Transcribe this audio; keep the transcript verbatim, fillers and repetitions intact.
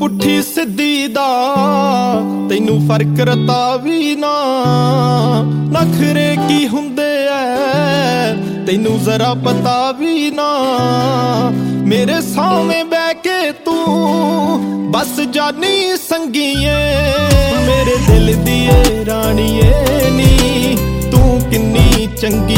ਪੁੱਠੀ ਸਿੱਧੀ ਦਾ ਤੈਨੂੰ ਫਰਕ ਰਤਾ ਵੀ ਨਾ। ਨਖਰੇ ਕੀ ਹੁੰਦੇ ਐ ਤੈਨੂੰ ਜ਼ਰਾ ਪਤਾ ਵੀ ਨਾ। ਮੇਰੇ ਸਾਹਵੇਂ ਬਹਿ ਕੇ ਤੂੰ ਬਸ ਜਾਨੀ ਸੰਗੀਏ। ਮੇਰੇ ਦਿਲ ਦੀ ਏ ਰਾਣੀਏ ਨੀ ਤੂੰ ਕਿੰਨੀ ਚੰਗੀ